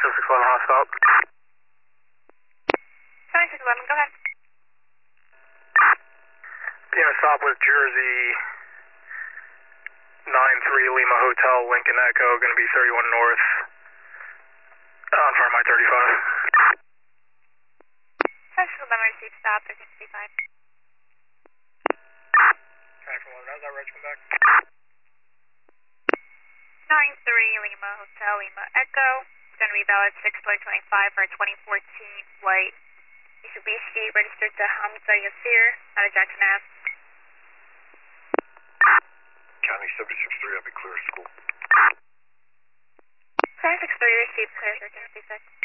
611 hot stop. 7611, go ahead. Being a stop with Jersey 93 Lima Hotel, Lincoln Echo, going to be 31 north on front of my 35. 7611, receive stop, 1365. Okay, for one, how's that reg come back? 93 Lima Hotel, Lima Echo. It's going to be valid 6/25 for a 2014 flight. Mitsubishi, registered to Hamza Yasir out of Jackson Ave. County 763, I'll be clear of school. 763, receive clear, 1366.